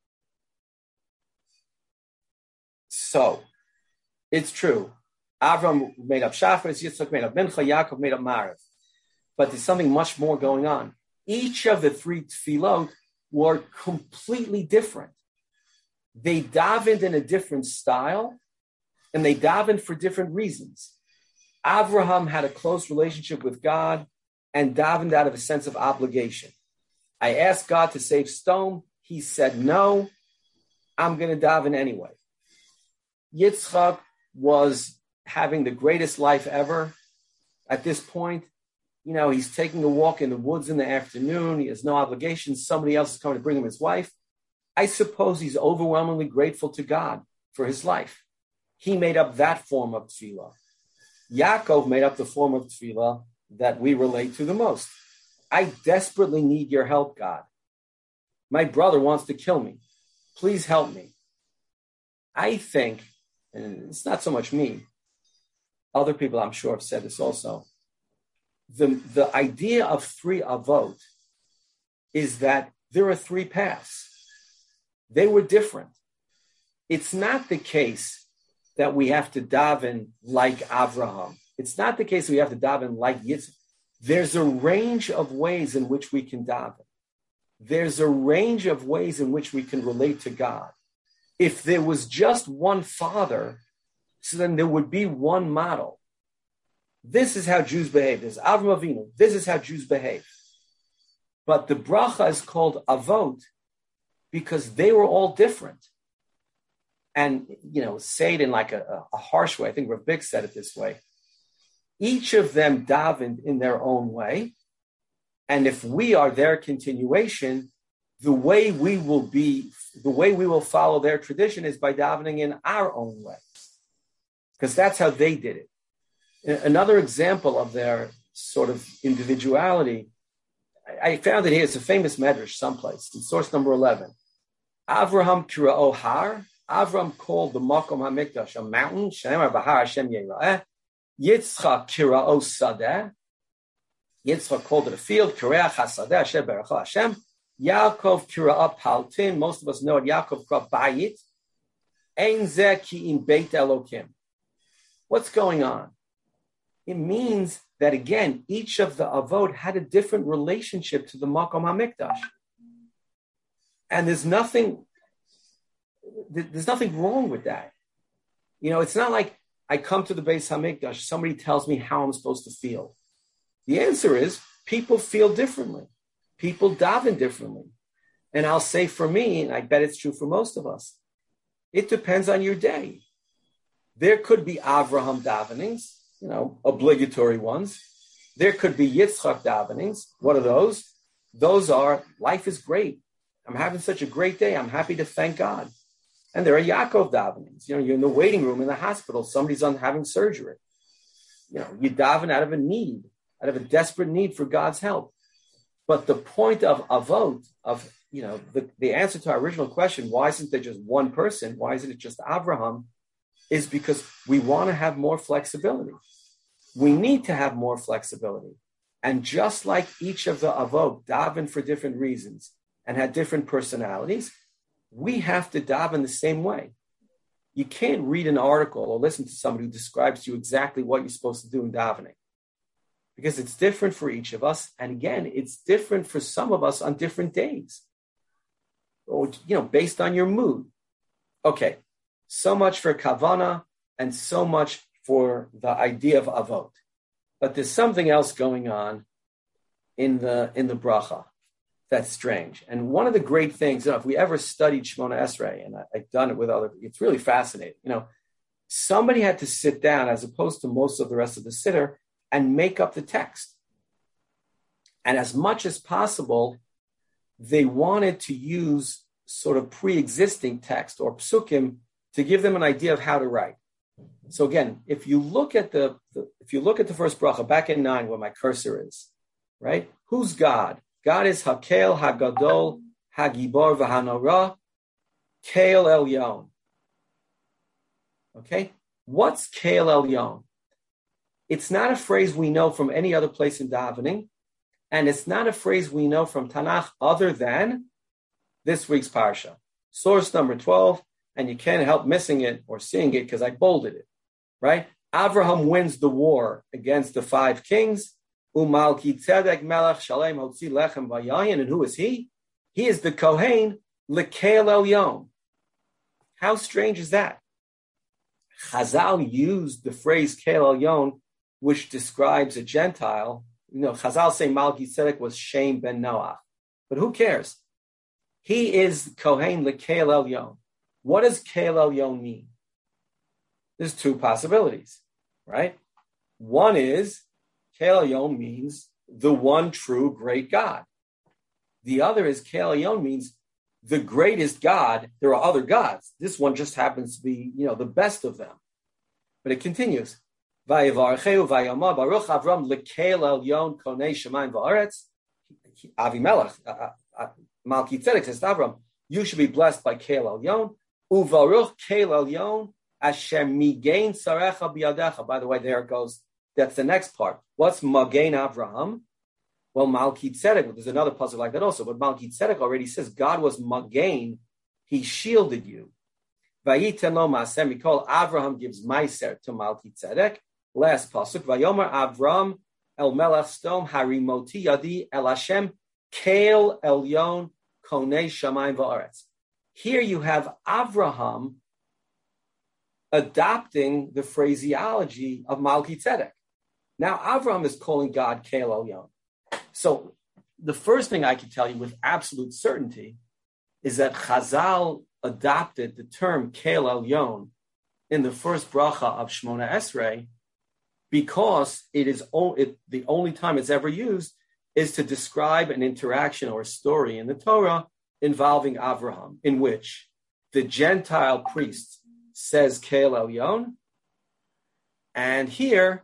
So, it's true. Avram made up Shachris, Yitzchak made up Mincha, Yaakov made up Maariv. But there's something much more going on. Each of the three tefillot were completely different. They davened in a different style, and they davened for different reasons. Avraham had a close relationship with God and davened out of a sense of obligation. I asked God to save Stone. He said, no, I'm going to daven anyway. Yitzchak was having the greatest life ever at this point. You know, he's taking a walk in the woods in the afternoon. He has no obligations. Somebody else is coming to bring him his wife. I suppose he's overwhelmingly grateful to God for his life. He made up that form of tefillah. Yaakov made up the form of tefillah that we relate to the most. I desperately need your help, God. My brother wants to kill me. Please help me. I think, and it's not so much me, other people I'm sure have said this also, the idea of three avot is that there are three paths. They were different. It's not the case that we have to daven like Avraham. It's not the case that we have to daven like Yitzchak. There's a range of ways in which we can daven. There's a range of ways in which we can relate to God. If there was just one father, so then there would be one model. This is how Jews behave. This is Avram Avinu. This is how Jews behave. But the bracha is called avot because they were all different. And, you know, say it in like a harsh way. I think Rav Bick said it this way. Each of them davened in their own way. And if we are their continuation, the way we will follow their tradition is by davening in our own way. Because that's how they did it. Another example of their sort of individuality, I found it here. It's a famous medrash someplace in source number 11. Avraham kira'o har. Avram called the Makom HaMikdash a mountain. Shenemar Bahar Hashem Yera'eh. Yitzchak kira'o sadeh. Yitzchak called it a field. Kireach HaSadeh Hashem Berecha Hashem. Yaakov kira'o paltin. Most of us know it. Yaakov kira'o bayit. Ein zeh ki im beit Elokim. What's going on? It means that, again, each of the avot had a different relationship to the Makom HaMikdash. And there's nothing wrong with that. You know, it's not like I come to the Beis HaMikdash, somebody tells me how I'm supposed to feel. The answer is people feel differently. People daven differently. And I'll say for me, and I bet it's true for most of us, it depends on your day. There could be Avraham davenings, you know, obligatory ones. There could be Yitzchak davenings. What are those? Those are, life is great. I'm having such a great day. I'm happy to thank God. And there are Yaakov davenings. You know, you're in the waiting room in the hospital. Somebody's having surgery. You know, you daven out of a need, out of a desperate need for God's help. But the point of avot, of, you know, the answer to our original question, why isn't there just one person? Why isn't it just Avraham? Is because we want to have more flexibility. We need to have more flexibility. And just like each of the avot daven for different reasons and had different personalities, we have to daven the same way. You can't read an article or listen to somebody who describes to you exactly what you're supposed to do in davening, because it's different for each of us. And again, it's different for some of us on different days, or, you know, based on your mood. Okay. So much for kavana and so much for the idea of avot. But there's something else going on in the bracha that's strange. And one of the great things, you know, if we ever studied Shemona Esrei, and I've done it with other, it's really fascinating. You know, somebody had to sit down, as opposed to most of the rest of the siddur, and make up the text. And as much as possible, they wanted to use sort of pre-existing text or psukim to give them an idea of how to write. So again, if you look at the first bracha back in 9, where my cursor is, right? Who's God? God is Hakel, Hagadol, Hagibor, Vahanora, Kael Elyon. Okay, what's Kael Elyon? It's not a phrase we know from any other place in davening, and it's not a phrase we know from Tanakh other than this week's parsha. Source number 12, and you can't help missing it or seeing it because I bolded it, right? Avraham wins the war against the 5 kings. Umalki tzedek melech shalem hotzi lechem vayayin. And who is he? He is the Kohen L'Kael Elyon. How strange is that? Chazal used the phrase Kael Elyon, which describes a Gentile. Chazal say Malki Tzedek was Shem ben Noach. But who cares? He is Kohen L'Kael Elyon. What does Kael Elyon mean? There's 2 possibilities, right? One is Kael Elyon means the one true great God. The other is Kael Elyon means the greatest God. There are other gods. This one just happens to be, the best of them. But it continues. Vayivarcheu vayama baruch Avram L'Kael Elyon konei shemayim va'aretz. Avimelech, Malki Tzedek says to Avram, you should be blessed by Kael Elyon. Uvaruch Kael Elyon asher migain sarecha biyadecha. By the way, there it goes. That's the next part. What's Magain Avraham? Well, Malki Tzedek, there's another puzzle like that also, but Malki Tzedek already says God was Magain. He shielded you. Vayiten lo ma'aseh mikol. Avraham gives Meiser to Malki Tzedek. Last pasuk. Vayomer Avram el melech stom harimoti yadi el Hashem Kael Elyon konei shamayim va'aretz. Here you have Avraham adopting the phraseology of Malki Tzedek. Now Avraham is calling God Kael Elyon. So the first thing I can tell you with absolute certainty is that Chazal adopted the term Kael Elyon in the first bracha of Shmona Esrei because it is the only time it's ever used is to describe an interaction or a story in the Torah involving Avraham, in which the Gentile priest says Kael Elyon, and here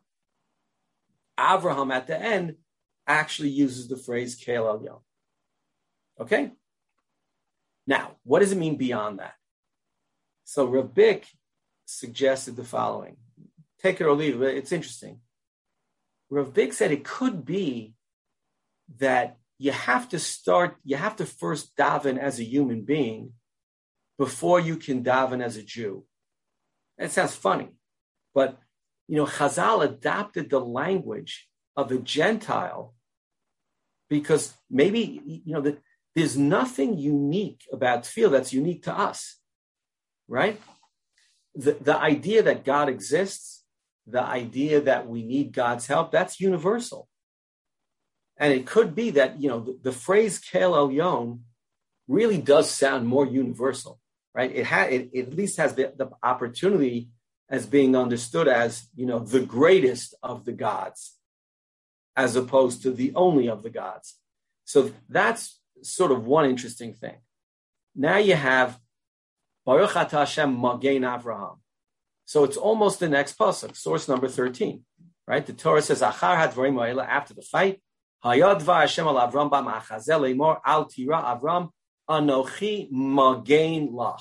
Avraham at the end actually uses the phrase Kael Elyon. Okay? Now, what does it mean beyond that? So Rav Bick suggested the following. Take it or leave it, it's interesting. Rav Bick said it could be that you have to first daven as a human being before you can daven as a Jew. That sounds funny, but Chazal adopted the language of a Gentile because maybe there's nothing unique about tefillah that's unique to us, right? The idea that God exists, the idea that we need God's help, that's universal. And it could be that, the phrase Kael Elyon really does sound more universal, right? It at least has the opportunity as being understood as, the greatest of the gods, as opposed to the only of the gods. So that's sort of one interesting thing. Now you have Baruch Atah Hashem Magain Avraham. So it's almost the next pasuk, source number 13, right? The Torah says, Achar hadvarim ha'ela, after the fight, Hayad dvar Hashem al Avram ba'ma'achazel leimor al tira Avram anochi Magain lach.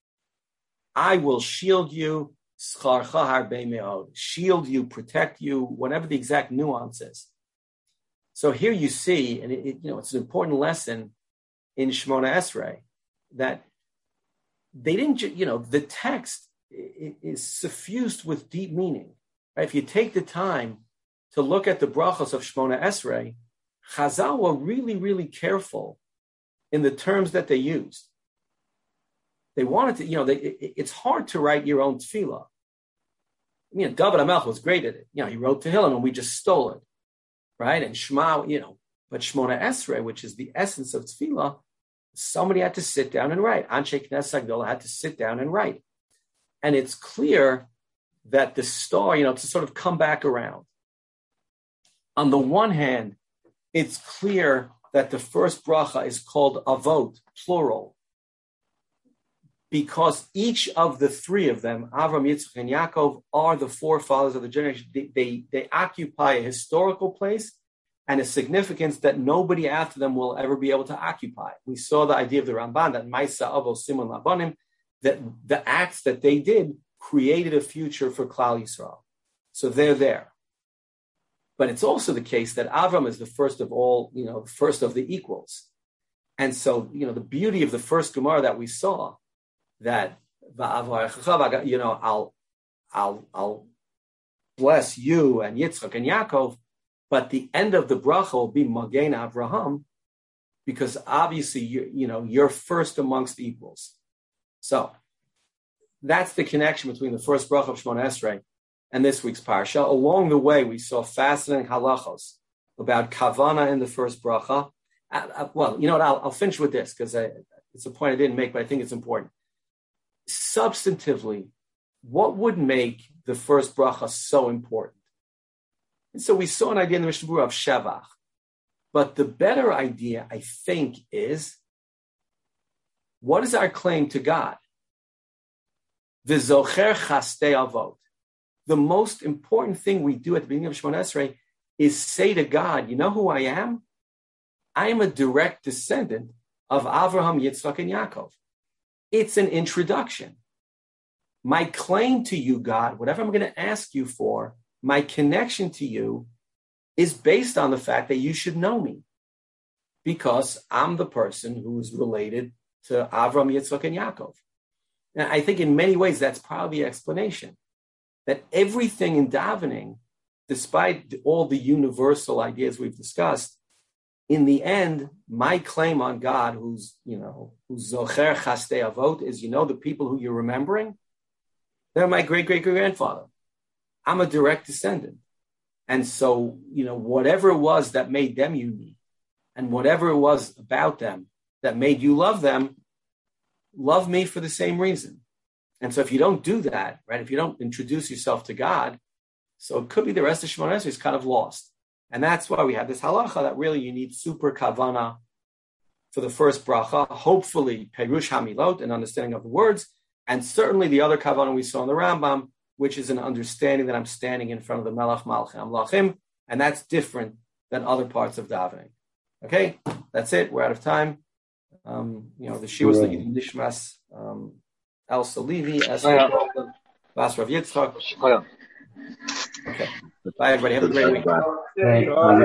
I will shield you, scharcha harbei me'od, shield you, protect you, whatever the exact nuance is. So here you see, and it's an important lesson in Shmona Esrei, that they didn't, the text is suffused with deep meaning. Right? If you take the time to look at the brachos of Shmona Esrei, Chazal were really, really careful in the terms that they used. They wanted to, it's hard to write your own tefillah. David HaMelech was great at it. He wrote Tehillim and we just stole it. Right? And Shema, but Shmona Esrei, which is the essence of tefillah, somebody had to sit down and write. Anshe Knesset Hagdolah had to sit down and write. And it's clear that the star, to sort of come back around. On the one hand, it's clear that the first bracha is called avot, plural, because each of the three of them, Avram, Yitzchak, and Yaakov, are the forefathers of the generation. They occupy a historical place and a significance that nobody after them will ever be able to occupy. We saw the idea of the Ramban, that Maisa Avos Simon Labanim, that the acts that they did created a future for Klal Yisrael. So they're there. But it's also the case that Avram is the first of all, the first of the equals. And so, the beauty of the first Gemara that we saw, that I'll bless you and Yitzchak and Yaakov, but the end of the bracha will be Magen Avraham, because obviously you're first amongst equals. So that's the connection between the first bracha of Shemona Esrei and this week's parsha. Along the way, we saw fascinating halachos about kavana in the first bracha. I'll finish with this because it's a point I didn't make, but I think it's important. Substantively, what would make the first bracha so important? And so we saw an idea in the Mishnah Berurah of Shevach. But the better idea, I think, is what is our claim to God? V'zocher chastei avot. The most important thing we do at the beginning of Shemona Esrei is say to God, you know who I am? I am a direct descendant of Avraham, Yitzchak, and Yaakov. It's an introduction. My claim to you, God, whatever I'm going to ask you for, my connection to you is based on the fact that you should know me, because I'm the person who is related to Avram, Yitzchak, and Yaakov. And I think in many ways that's probably the explanation, that everything in davening, despite all the universal ideas we've discussed, in the end, my claim on God, who's Zocher Chastei Avot, is, the people who you're remembering, they're my great-great-grandfather. I'm a direct descendant. And so, whatever it was that made them unique, and whatever it was about them that made you love them, love me for the same reason. And so if you don't do that, right, if you don't introduce yourself to God, so it could be the rest of Shemona Esrei is kind of lost. And that's why we have this halacha that really you need super kavana for the first bracha, hopefully perush hamilot, an understanding of the words, and certainly the other kavana we saw in the Rambam, which is an understanding that I'm standing in front of the Melech Malchei Amlachim, and that's different than other parts of davening. Okay, that's it. We're out of time. The shiwas that you nishmas Elsa Levy, Esther Bas Rav Yitzchak. Okay, bye everybody. Have a great week.